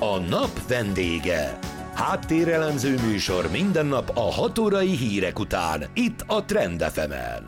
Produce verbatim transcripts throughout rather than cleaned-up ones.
A nap vendége. Háttérelemző műsor minden nap a hat órai hírek után, itt a Trend ef emen.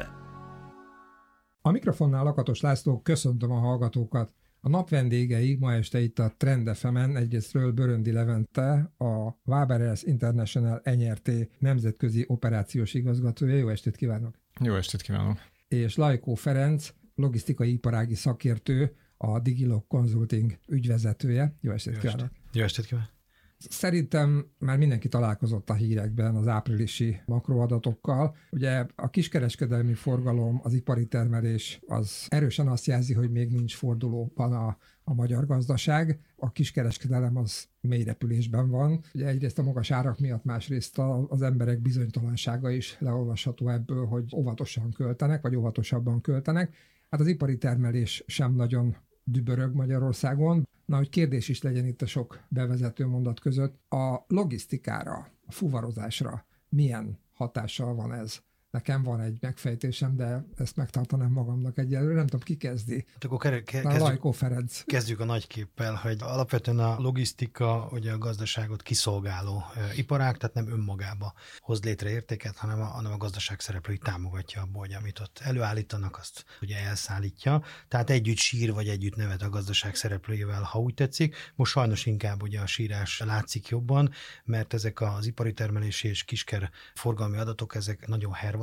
A mikrofonnál Lakatos László, köszöntöm a hallgatókat. A nap vendégei ma este itt a Trend ef emen egyrésztről Böröndi Levente, a Waberers International en er té nemzetközi operációs igazgatója. Jó estét kívánok! Jó estét kívánok! És Lajkó Ferenc, logisztikai iparági szakértő, a Digilog Consulting ügyvezetője. Jó estét Jó kívánok! Estét. Jó estét kívánok! Szerintem már mindenki találkozott a hírekben az áprilisi makroadatokkal. Ugye a kiskereskedelmi forgalom, az ipari termelés az erősen azt jelzi, hogy még nincs fordulóban a, a magyar gazdaság. A kiskereskedelem az mélyrepülésben van. Ugye egyrészt a magas árak miatt, másrészt az emberek bizonytalansága is leolvasható ebből, hogy óvatosan költenek, vagy óvatosabban költenek. Hát az ipari termelés sem nagyon dübörög Magyarországon. Na, hogy kérdés is legyen itt a sok bevezető mondat között, a logisztikára, a fuvarozásra milyen hatással van ez? Nekem van egy megfejtésem, de ezt megtartanám magamnak egyelőre, nem tudom, ki kezdi. Hát akkor ke- ke- kezdjük, Lajkó Ferenc. Kezdjük a nagyképpel, hogy alapvetően a logisztika ugye a gazdaságot kiszolgáló e, iparág, tehát nem önmagába hoz létre értéket, hanem a, hanem a gazdaság szereplői támogatja abból, hogy amit ott előállítanak, azt ugye elszállítja. Tehát együtt sír, vagy együtt nevet a gazdaság szereplőivel, ha úgy tetszik. Most sajnos inkább ugye a sírás látszik jobban, mert ezek az ipari termelési és kisker forgalmi adatok, ezek nagyon herva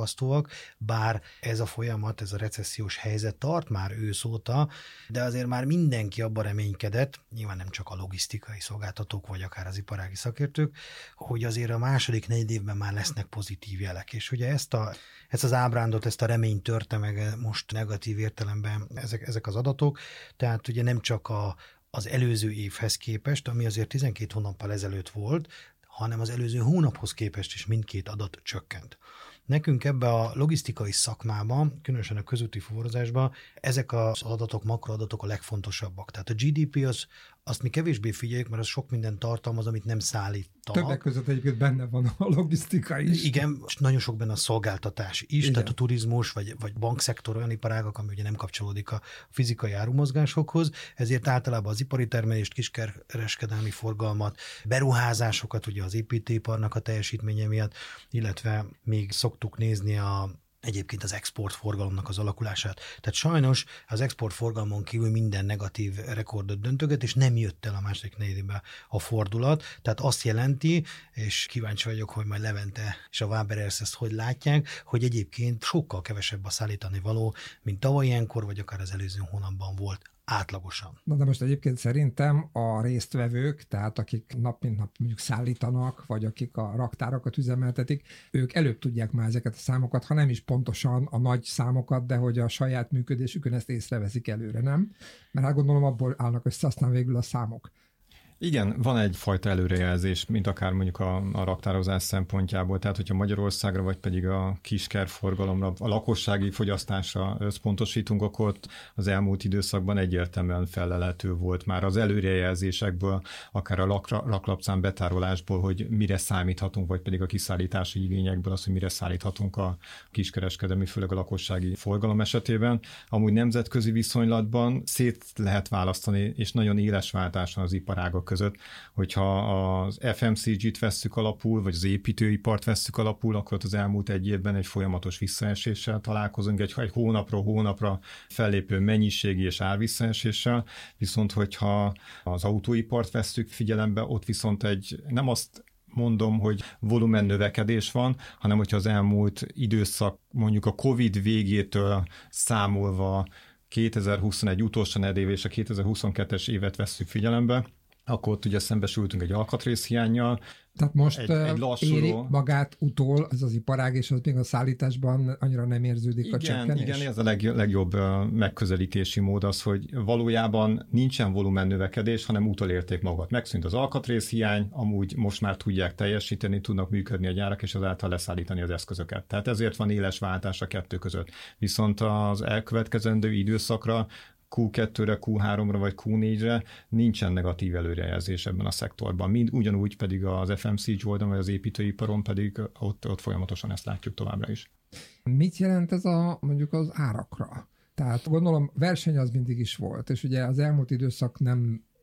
bár ez a folyamat, ez a recessziós helyzet tart már ősz óta, de azért már mindenki abban reménykedett, nyilván nem csak a logisztikai szolgáltatók, vagy akár az iparági szakértők, hogy azért a második negyed évben már lesznek pozitív jelek. És ugye ezt, a, ezt az ábrándot, ezt a reményt törte meg most negatív értelemben ezek, ezek az adatok, tehát ugye nem csak a, az előző évhez képest, ami azért tizenkét hónappal ezelőtt volt, hanem az előző hónaphoz képest is mindkét adat csökkent. Nekünk ebbe a logisztikai szakmában, különösen a közúti fuvarozásban ezek az adatok, makroadatok a legfontosabbak. Tehát a gé dé pé az, azt mi kevésbé figyeljük, mert az sok minden tartalmaz, amit nem szállítanak. Többek között egyébként benne van a logisztika is. Igen, és nagyon sok benne a szolgáltatás is, igen. Tehát a turizmus vagy, vagy bankszektor olyan iparágak, ami ugye nem kapcsolódik a fizikai árumozgásokhoz, ezért általában az ipari termelést, kiskereskedelmi forgalmat, beruházásokat, ugye az építőiparnak a teljesítménye miatt, illetve még szoktuk nézni a egyébként az exportforgalomnak az alakulását. Tehát sajnos az exportforgalmon kívül minden negatív rekordot döntöget, és nem jött el a második negyedében a fordulat. Tehát azt jelenti, és kíváncsi vagyok, hogy majd Levente és a Waberers ezt hogy látják, hogy egyébként sokkal kevesebb a szállítani való, mint tavaly ilyenkor, vagy akár az előző hónapban volt. Átlagosan. Na de most egyébként szerintem a résztvevők, tehát akik nap mint nap mondjuk szállítanak, vagy akik a raktárakat üzemeltetik, ők előbb tudják már ezeket a számokat, ha nem is pontosan a nagy számokat, de hogy a saját működésükön ezt észreveszik előre, nem? Mert hát gondolom abból állnak össze aztán végül a számok. Igen, van egyfajta előrejelzés, mint akár mondjuk a, a raktározás szempontjából, tehát hogyha Magyarországra, vagy pedig a kiskerforgalomra, a lakossági fogyasztásra összpontosítunk, akkor ott az elmúlt időszakban egyértelműen felelhető volt már az előrejelzésekből, akár a lakra, raklapszám betárolásból, hogy mire számíthatunk, vagy pedig a kiszállítási igényekből az, hogy mire szállíthatunk a kiskereskedelmi, főleg a lakossági forgalom esetében. Amúgy nemzetközi viszonylatban szét lehet választani, és nagyon éles váltás van az iparágok között, hogyha az ef em cé gét vesszük alapul, vagy az építőipart vesszük alapul, akkor az elmúlt egy évben egy folyamatos visszaeséssel találkozunk, egy, egy hónapról hónapra fellépő mennyiségi és árvisszaeséssel, viszont hogyha az autóipart vesszük figyelembe, ott viszont egy, nem azt mondom, hogy volumen növekedés van, hanem hogyha az elmúlt időszak, mondjuk a Covid végétől számolva kétezer-huszonegy utolsó negyedév és a kétezer-huszonkettes évet vesszük figyelembe, akkor ott ugye szembesültünk egy alkatrészhiánnyal. Tehát most egy, egy lassuló... éri magát utol ez az iparág, és az még a szállításban annyira nem érződik igen, a csökkenés? Igen, ez a leg, legjobb megközelítési mód az, hogy valójában nincsen volumen növekedés, hanem utolérték magukat. Megszűnt az alkatrészhiány, amúgy most már tudják teljesíteni, tudnak működni a gyárak, és azáltal leszállítani az eszközöket. Tehát ezért van éles váltás a kettő között. Viszont az elkövetkezendő időszakra kú kettőre, kú háromra vagy kú négyre nincsen negatív előrejelzés ebben a szektorban. Mind ugyanúgy pedig az ef em cé gé oldalon, vagy az építőiparon pedig ott, ott folyamatosan ezt látjuk továbbra is. Mit jelent ez a mondjuk az árakra? Tehát gondolom verseny az mindig is volt, és ugye az elmúlt időszak nem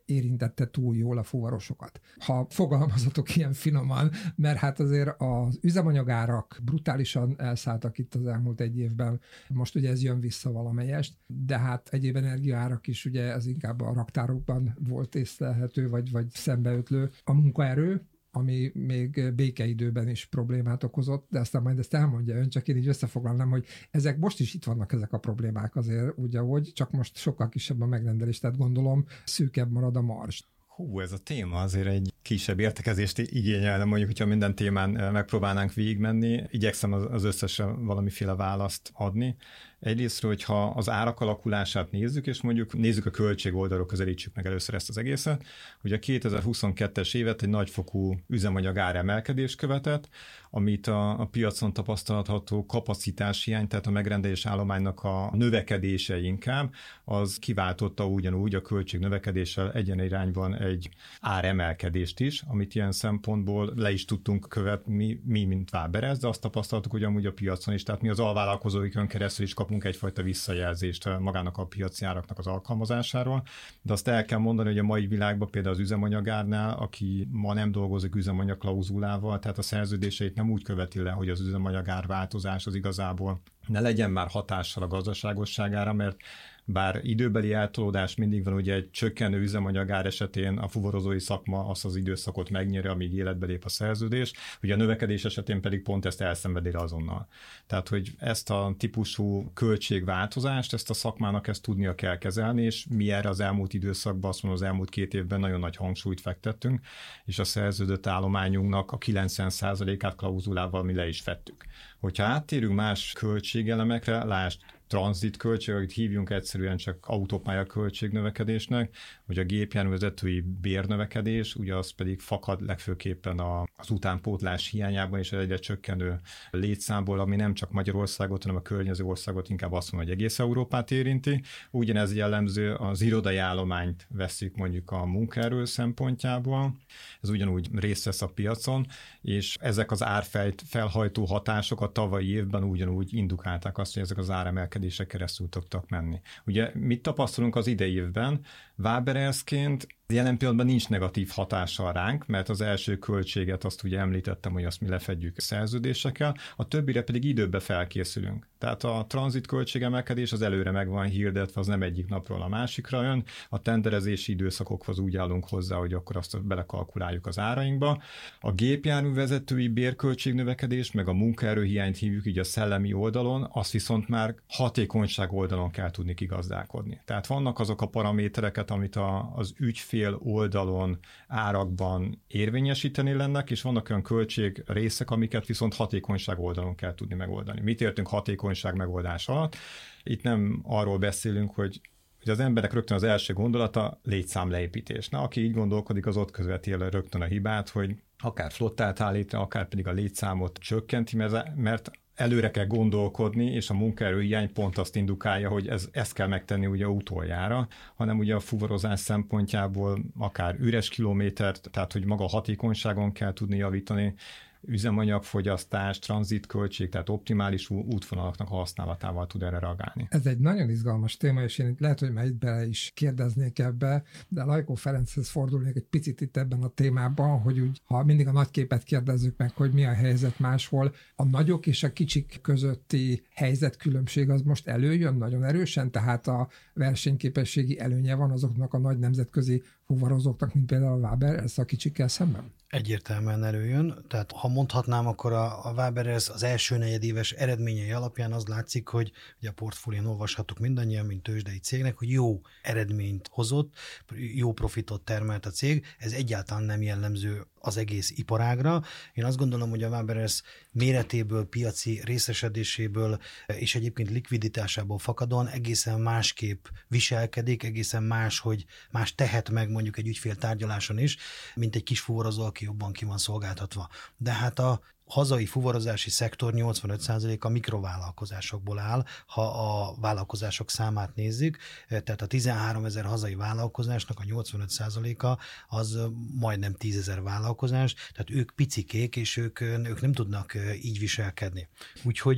érintette túl jól a fuvarosokat. Ha fogalmazatok ilyen finoman, mert hát azért az üzemanyagárak brutálisan elszálltak itt az elmúlt egy évben, most ugye ez jön vissza valamelyest, de hát egyéb energiaárak is ugye ez inkább a raktárokban volt észlelhető, vagy, vagy szembeötlő. A munkaerő, ami még békeidőben is problémát okozott, de aztán majd ezt elmondja ön, csak én így összefoglalnám, hogy ezek most is itt vannak ezek a problémák azért, ugye, hogy csak most sokkal kisebb a megrendelés, tehát gondolom szűkebb marad a marzs. Hú, ez a téma azért egy kisebb értekezést igényelne, mondjuk, hogyha minden témán megpróbálnánk végigmenni, igyekszem az összesre valamiféle választ adni. Egyrésztről, hogyha az árak alakulását nézzük, és mondjuk nézzük a költség oldalról, közelítsük meg először ezt az egészet, hogy a kétezer-huszonkettes évet egy nagyfokú üzemanyag áremelkedés követett, amit a, a piacon tapasztalható kapacitáshiány, tehát a megrendelés állománynak a növekedése inkább, az kiváltotta ugyanúgy a költség növekedéssel egyen irányban egy áremelkedést is, amit ilyen szempontból le is tudtunk követni, mi, mint Waberers, de azt tapasztaltuk, hogy amúgy a piacon is, tehát mi az alvállalkozóikon keresztül is kapunk egyfajta visszajelzést magának a piaci áraknak az alkalmazásáról, de azt el kell mondani, hogy a mai világban például az üzemanyagárnál, aki ma nem dolgozik üzemanyag klauzulával, tehát a szerződéseit nem úgy követi le, hogy az üzemanyagár változás az igazából ne legyen már hatással a gazdaságosságára, mert bár időbeli eltolódás mindig van, ugye egy csökkenő üzemanyagár esetén a fuvarozói szakma azt az időszakot megnyeri, amíg életbe lép a szerződés, ugye a növekedés esetén pedig pont ezt elszenvedi azonnal. Tehát, hogy ezt a típusú költségváltozást, ezt a szakmának ezt tudnia kell kezelni, és mi erre az elmúlt időszakban, azt mondom, az elmúlt két évben nagyon nagy hangsúlyt fektettünk, és a szerződött állományunknak a kilencven százalékát klauzulával mi le is vettük. Hogyha áttérünk más költségelemekre, lásd, tranzit költség, amit hívjunk egyszerűen csak autópálya költségnövekedésnek, vagy a gépjárművezetői bérnövekedés, ugye az pedig fakad legfőképpen az utánpótlás hiányában és egyre csökkenő létszámból, ami nem csak Magyarországot, hanem a környező országot, inkább azt mondom, hogy egész Európát érinti. Ugyanez jellemző az irodai állományt veszik mondjuk a munkaerő szempontjából, ez ugyanúgy részt vesz a piacon, és ezek az árfejt felhajtó hatások a tavalyi évben ugyanúgy indukálták azt, hogy ezek az áremelkedések keresztül tudtak menni. Ugye mit tapasztalunk az idei évben? Waberersként jelen pillanatban nincs negatív hatással ránk, mert az első költséget azt ugye említettem, hogy azt mi lefedjük szerződésekkel, a többire pedig időbe felkészülünk. Tehát a tranzit költségemelkedés az előre meg van hirdetve, az nem egyik napról a másikra jön, a tenderezési időszakokhoz úgy állunk hozzá, hogy akkor azt belekalkuláljuk az árainkba. A gépjárművezetői bérköltségnövekedés, meg a munkaerőhiányt hívjuk így a szellemi oldalon, azt viszont már hatékonyság oldalon kell tudni kigazdálkodni. Tehát vannak azok a paramétereket, amit a, az ügyfél oldalon, árakban érvényesíteni lennek, és vannak olyan költség részek, amiket viszont hatékonyság oldalon kell tudni megoldani. Mit értünk hatékonyság megoldás alatt? Itt nem arról beszélünk, hogy hogy az emberek rögtön az első gondolata létszámleépítés. Na, aki így gondolkodik, az ott követi el rögtön a hibát, hogy akár flottát állít, akár pedig a létszámot csökkenti, mert előre kell gondolkodni, és a munkaerőhiány pont azt indukálja, hogy ez, ezt kell megtenni ugye utoljára, hanem ugye a fuvarozás szempontjából akár üres kilométert, tehát hogy maga a hatékonyságon kell tudni javítani, üzemanyagfogyasztás, tranzitköltség, tehát optimális útvonalaknak a használatával tud erre reagálni. Ez egy nagyon izgalmas téma, és én itt lehet, hogy már itt bele is kérdeznék ebbe, de Lajkó Ferenchez fordulnék egy picit itt ebben a témában, hogy úgy, ha mindig a nagy képet kérdezzük meg, hogy mi a helyzet máshol, a nagyok és a kicsik közötti helyzetkülönbség az most előjön nagyon erősen, tehát a versenyképességi előnye van azoknak a nagy nemzetközi fuvarozóknak, mint például a Waberers a kicsikkel szemben? Egyértelműen előjön, tehát ha mondhatnám, akkor a, a Waberers az első negyedéves eredményei alapján az látszik, hogy ugye a portfólión olvashattuk mindannyian, mint tőzsdei cégnek, hogy jó eredményt hozott, jó profitot termelt a cég, ez egyáltalán nem jellemző az egész iparágra. Én azt gondolom, hogy a Waberers méretéből, piaci részesedéséből és egyébként likviditásából fakadóan egészen másképp viselkedik, egészen más, hogy más tehet meg mondjuk egy ügyfél tárgyaláson is, mint egy kis fuvarozó, aki jobban ki van szolgáltatva. De hát a hazai fuvarozási szektor nyolcvanöt százaléka mikrovállalkozásokból áll, ha a vállalkozások számát nézzük, tehát a tizenháromezer hazai vállalkozásnak a nyolcvanöt százaléka az majdnem tízezer vállalkozás, tehát ők picikék, és ők, ők nem tudnak így viselkedni. Úgyhogy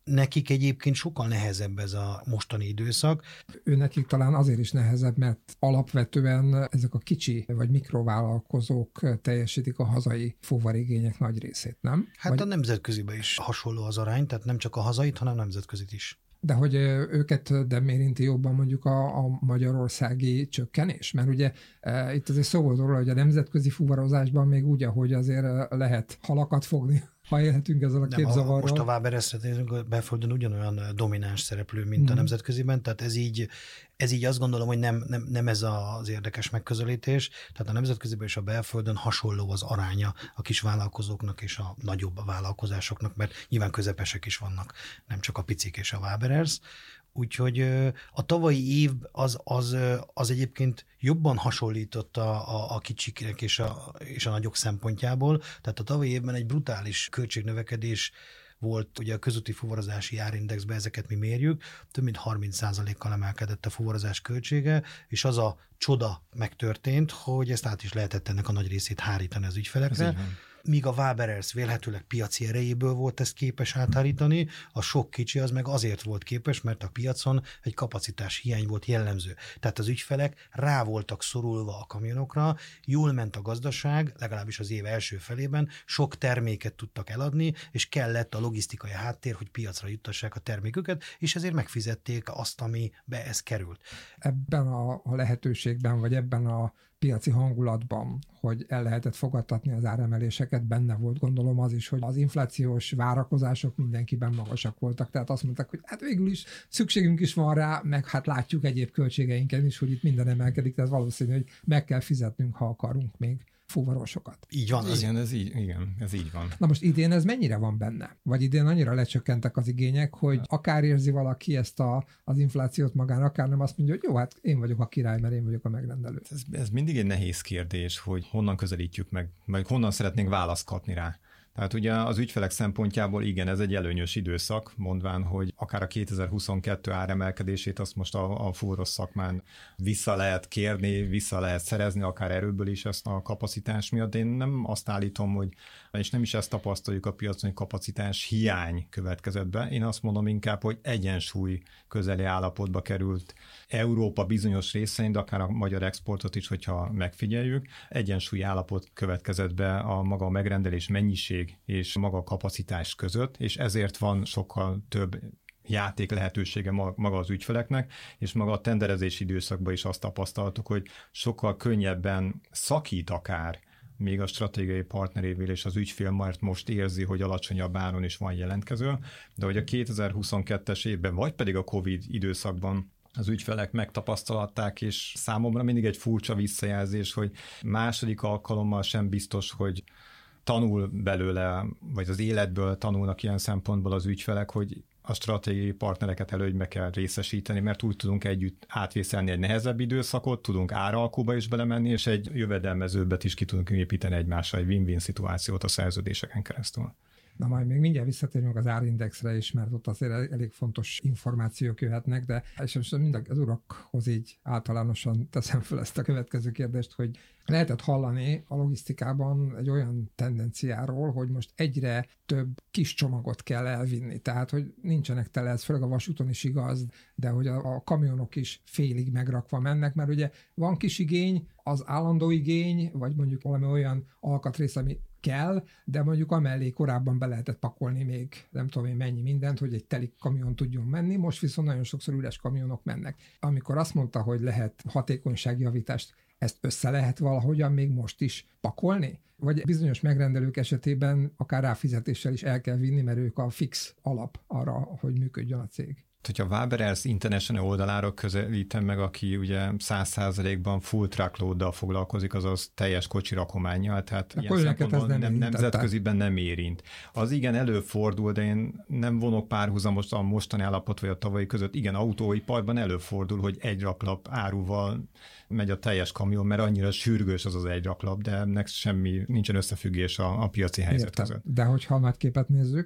Nekik egyébként sokkal nehezebb ez a mostani időszak. Ő nekik talán azért is nehezebb, mert alapvetően ezek a kicsi vagy mikrovállalkozók teljesítik a hazai fuvarigények nagy részét, nem? Hát vagy... a nemzetköziben is hasonló az arány, tehát nem csak a hazait, hanem nemzetközit is. De hogy őket nem érinti jobban mondjuk a, a magyarországi csökkenés? Mert ugye e, itt azért szó volt róla, hogy a nemzetközi fuvarozásban még úgy, ahogy azért lehet halakat fogni, ha élhetünk ezzel a nem, képzavarral. Most a Wabererre nézünk, a belföldön ugyanolyan domináns szereplő, mint hmm. a nemzetköziben, tehát ez így, ez így azt gondolom, hogy nem, nem, nem ez az érdekes megközelítés, tehát a nemzetköziben és a belföldön hasonló az aránya a kis vállalkozóknak és a nagyobb vállalkozásoknak, mert nyilván közepesek is vannak, nem csak a picik és a Waberers. Úgyhogy a tavalyi év az, az, az egyébként jobban hasonlított a, a, a kicsiknek és a, és a nagyok szempontjából. Tehát a tavalyi évben egy brutális költségnövekedés volt, ugye a közúti fuvarozási árindexben ezeket mi mérjük, több mint harminc százalékkal emelkedett a fuvarozás költsége, és az a csoda megtörtént, hogy ezt át is lehetett ennek a nagy részét hárítani az ügyfelekre. Míg a Waberers vélhetőleg piaci erejéből volt ezt képes áthárítani, a sok kicsi az meg azért volt képes, mert a piacon egy kapacitás hiány volt jellemző. Tehát az ügyfelek rá voltak szorulva a kamionokra, jól ment a gazdaság, legalábbis az év első felében, sok terméket tudtak eladni, és kellett a logisztikai háttér, hogy piacra juttassák a terméküket, és ezért megfizették azt, amibe ez került. Ebben a, a lehetőségben, vagy ebben a piaci hangulatban, hogy el lehetett fogadtatni az áremeléseket, benne volt gondolom az is, hogy az inflációs várakozások mindenkiben magasak voltak, tehát azt mondták, hogy hát végül is szükségünk is van rá, meg hát látjuk egyéb költségeinken is, hogy itt minden emelkedik, tehát valószínű, hogy meg kell fizetnünk, ha akarunk még fuvarosokat. Így van. Igen, ez így, igen, ez így van. Na most idén ez mennyire van benne? Vagy idén annyira lecsökkentek az igények, hogy akár érzi valaki ezt a, az inflációt magán, akár nem, azt mondja, hogy jó, hát én vagyok a király, mert én vagyok a megrendelő. Ez, ez mindig egy nehéz kérdés, hogy honnan közelítjük meg, vagy honnan szeretnénk választ kapni rá. Tehát ugye az ügyfelek szempontjából igen, ez egy előnyös időszak, mondván, hogy akár a kétezer-huszonkettő áremelkedését azt most a, a fuvaros szakmán vissza lehet kérni, vissza lehet szerezni, akár erőből is ezt a kapacitás miatt. De én nem azt állítom, hogy, és nem is ezt tapasztaljuk a piacon, hogy kapacitás hiány következett be. Én azt mondom inkább, hogy egyensúly közeli állapotba került Európa bizonyos részein, de akár a magyar exportot is, hogyha megfigyeljük, egyensúlyi állapot következett be a maga a megrendelés mennyiség és maga a kapacitás között, és ezért van sokkal több játék lehetősége maga az ügyfeleknek, és maga a tenderezési időszakban is azt tapasztaltuk, hogy sokkal könnyebben szakít akár még a stratégiai partnerével, és az ügyfél majd most érzi, hogy alacsonyabb áron is van jelentkező, de hogy a kétezer-huszonkettes évben, vagy pedig a Covid időszakban az ügyfelek megtapasztalatták, és számomra mindig egy furcsa visszajelzés, hogy második alkalommal sem biztos, hogy tanul belőle, vagy az életből tanulnak ilyen szempontból az ügyfelek, hogy a stratégiai partnereket előnybe kell részesíteni, mert úgy tudunk együtt átvészelni egy nehezebb időszakot, tudunk áralkuba is belemenni, és egy jövedelmezőbbet is ki tudunk építeni egymásra, egy win-win szituációt a szerződéseken keresztül. Na majd még mindjárt visszatérünk az árindexre is, mert ott azért elég fontos információk jöhetnek, de és most mind az urakhoz így általánosan teszem fel ezt a következő kérdést, hogy lehetett hallani a logisztikában egy olyan tendenciáról, hogy most egyre több kis csomagot kell elvinni, tehát hogy nincsenek tele, ez főleg a vasúton is igaz, de hogy a, a kamionok is félig megrakva mennek, mert ugye van kis igény, az állandó igény, vagy mondjuk valami olyan alkatrész, ami kell, de mondjuk amellé korábban be lehetett pakolni még nem tudom én mennyi mindent, hogy egy teli kamion tudjon menni, most viszont nagyon sokszor üres kamionok mennek. Amikor azt mondta, hogy lehet hatékonyságjavítást, ezt össze lehet valahogyan még most is pakolni? Vagy bizonyos megrendelők esetében akár ráfizetéssel is el kell vinni, mert ők a fix alap arra, hogy működjön a cég. Hogyha Waberers International oldalára közelítem meg, aki ugye száz százalékban full truckloaddal foglalkozik, azaz teljes kocsi rakománnyal, tehát a ilyen szempontból nem, nem nemzetköziben nem érint. Az igen előfordul, de én nem vonok párhuzamos a mostani állapot vagy a tavalyi között. Igen, autóiparban előfordul, hogy egy raklap áruval megy a teljes kamion, mert annyira sürgős az az egy raklap, de ennek semmi, nincsen összefüggés a, a piaci helyzet Értem. között. De hogyha nagy képet nézzük,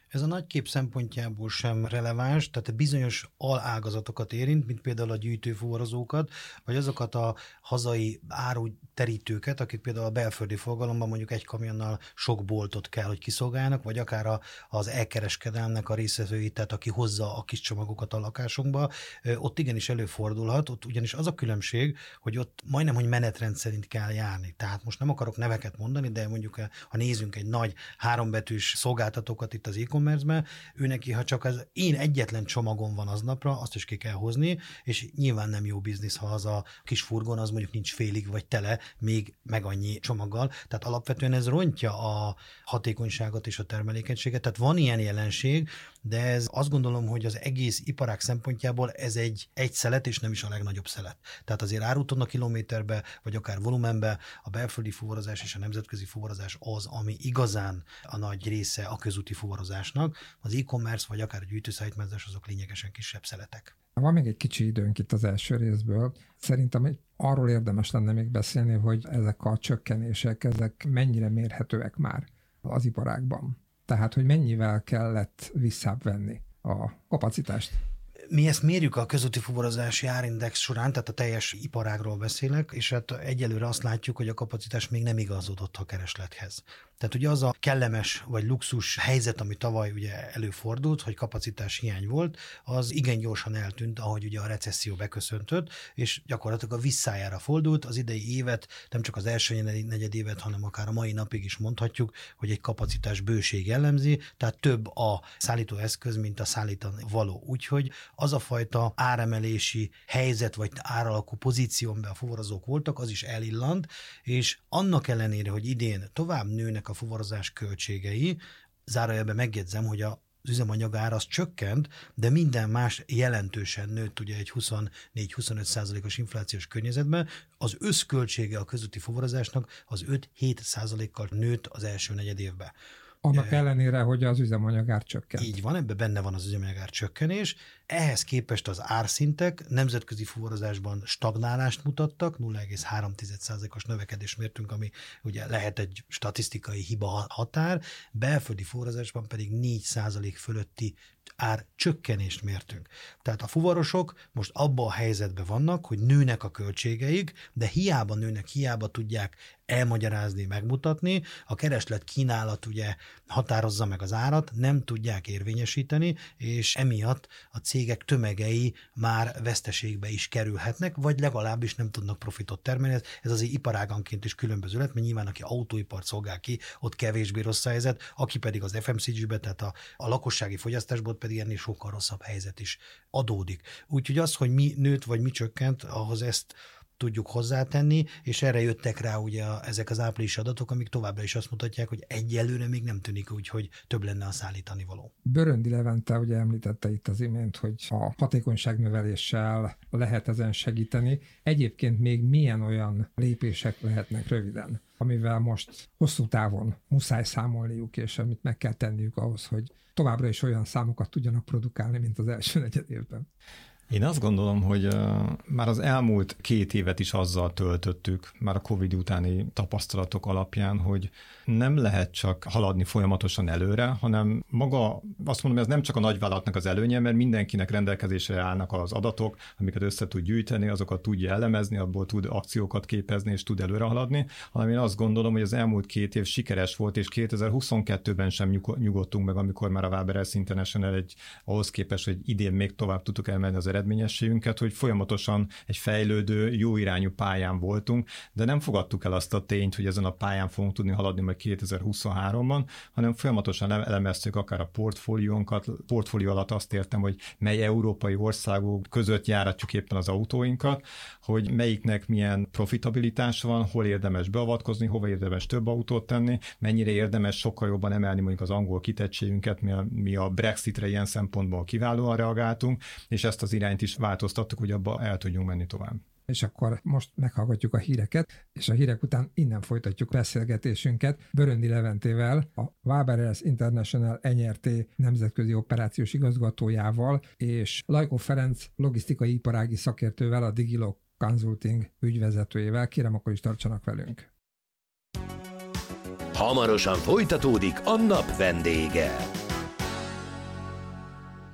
Ez a nagykép szempontjából sem releváns, tehát bizonyos alágazatokat érint, mint például a gyűjtőfuvarozókat, vagy azokat a hazai áruterítőket, akik például a belföldi forgalomban mondjuk egy kamionnal sok boltot kell, hogy kiszolgáljanak, vagy akár a, az elkereskedelmnek a részvevői, tehát aki hozza a kis csomagokat a lakásunkba, ott igenis előfordulhat, ott ugyanis az a különbség, hogy ott majdnem, hogy menetrend szerint kell járni. Tehát most nem akarok neveket mondani, de mondjuk ha nézünk egy nagy hárombetűs szolgáltatókat itt az e-commerce-ben, ő neki, ha csak az én egyetlen csomagom van aznapra, azt is ki kell hozni, és nyilván nem jó biznisz, ha az a kis furgon, az mondjuk nincs félig vagy tele, még meg annyi csomaggal. Tehát alapvetően ez rontja a hatékonyságot és a termelékenységet. Tehát van ilyen jelenség, de ez azt gondolom, hogy az egész iparág szempontjából ez egy, egy szelet, és nem is a legnagyobb szelet. Tehát azért árutonna kilométerbe, vagy akár volumenbe a belföldi fuvarozás és a nemzetközi fuvarozás az, ami igazán a nagy része a közúti fuvarozásnak. Az e-commerce, vagy akár a gyűjtőszállítmányozás azok lényegesen kisebb szeletek. Van még egy kicsi időnk itt az első részből. Szerintem arról érdemes lenne még beszélni, hogy ezek a csökkenések, ezek mennyire mérhetőek már az iparágban. Tehát, hogy mennyivel kellett visszább venni a kapacitást. Mi ezt mérjük a közúti fuvarozási árindex során, tehát a teljes iparágról beszélek, és hát egyelőre azt látjuk, hogy a kapacitás még nem igazodott a kereslethez. Tehát ugye az a kellemes vagy luxus helyzet, ami tavaly ugye előfordult, hogy kapacitás hiány volt, az igen gyorsan eltűnt, ahogy ugye a recesszió beköszöntött, és gyakorlatilag a visszájára fordult. Az idei évet, nem csak az első negyedévet, hanem akár a mai napig is mondhatjuk, hogy egy kapacitás bőség jellemzi, tehát több a szállítóeszköz, mint a szállítani való. Úgyhogy az a fajta áremelési helyzet, vagy áralakú pozíció, amiben a fuvarozók voltak, az is elillant, és annak ellenére, hogy idén tovább nőnek a fuvarozás költségei, zárójelben megjegyzem, hogy a az üzemanyag ára az csökkent, de minden más jelentősen nőtt ugye egy huszonnégy-huszonöt százalékos inflációs környezetben. Az összköltsége a közúti fuvarozásnak az öt-hét százalékkal nőtt az első negyed évben. Annak ellenére, hogy az üzemanyagár csökkent. Így van, ebben benne van az üzemanyagár csökkenés. Ehhez képest az árszintek nemzetközi fuvarozásban stagnálást mutattak, nulla egész három százalékos növekedést mértünk, ami ugye lehet egy statisztikai hiba határ, belföldi fuvarozásban pedig négy százalék fölötti ár csökkenést mértünk. Tehát a fuvarosok most abban a helyzetben vannak, hogy nőnek a költségeik, de hiába nőnek, hiába tudják elmagyarázni, megmutatni, a kereslet kínálat ugye határozza meg az árat, nem tudják érvényesíteni, és emiatt a cégek tömegei már veszteségbe is kerülhetnek, vagy legalábbis nem tudnak profitot termelni. Ez azért iparáganként is különböző lett, mert nyilván aki autóipart szolgál ki, ott kevésbé rossz a helyzet, aki pedig az ef em cé gé-be, tehát a, a lakossági fogyasztásból pedig ennél sokkal rosszabb helyzet is adódik. Úgyhogy az, hogy mi nőtt vagy mi csökkent, ahhoz ezt tudjuk hozzátenni, és erre jöttek rá ugye ezek az áprilisi adatok, amik továbbra is azt mutatják, hogy egyelőre még nem tűnik úgy, hogy több lenne a szállítani való. Böröndi Levente ugye említette itt az imént, hogy a hatékonyságnöveléssel lehet ezen segíteni. Egyébként még milyen olyan lépések lehetnek röviden, amivel most hosszú távon muszáj számolniuk, és amit meg kell tenniük ahhoz, hogy továbbra is olyan számokat tudjanak produkálni, mint az első negyed évben. Én azt gondolom, hogy uh, már az elmúlt két évet is azzal töltöttük, már a Covid utáni tapasztalatok alapján, hogy nem lehet csak haladni folyamatosan előre, hanem maga, azt mondom, ez nem csak a nagyvállalatnak az előnye, mert mindenkinek rendelkezésre állnak az adatok, amiket össze tud gyűjteni, azokat tudja elemezni, abból tud akciókat képezni, és tud előre haladni, hanem én azt gondolom, hogy az elmúlt két év sikeres volt, és kétezer-huszonkettőben sem nyugodtunk meg, amikor már a Waberers International egy, ahhoz képest, hogy idén még tovább tudtuk elmenni az eredményességünket, hogy folyamatosan egy fejlődő, jó irányú pályán voltunk, de nem fogadtuk el azt a tényt, hogy ezen a pályán fogunk tudni haladni majd kétezer-huszonháromban, hanem folyamatosan elemeztük akár a portfóliónkat. Portfólió alatt azt értem, hogy mely európai országok között járatjuk éppen az autóinkat, hogy melyiknek milyen profitabilitás van, hol érdemes beavatkozni, hova érdemes több autót tenni, mennyire érdemes sokkal jobban emelni mondjuk az angol kitettségünket, mi a, mi a Brexitre ilyen szempontból kiválóan reagáltunk, és ezt az irányt is változtattuk, hogy abba el tudjunk menni tovább. És akkor most meghallgatjuk a híreket, és a hírek után innen folytatjuk beszélgetésünket Böröndi Leventével, a Waberers International en er té nemzetközi operációs igazgatójával, és Lajkó Ferenc logisztikai iparági szakértővel, a Digilog Consulting ügyvezetőjével. Kérem, akkor is tartsanak velünk. Hamarosan folytatódik a nap vendége.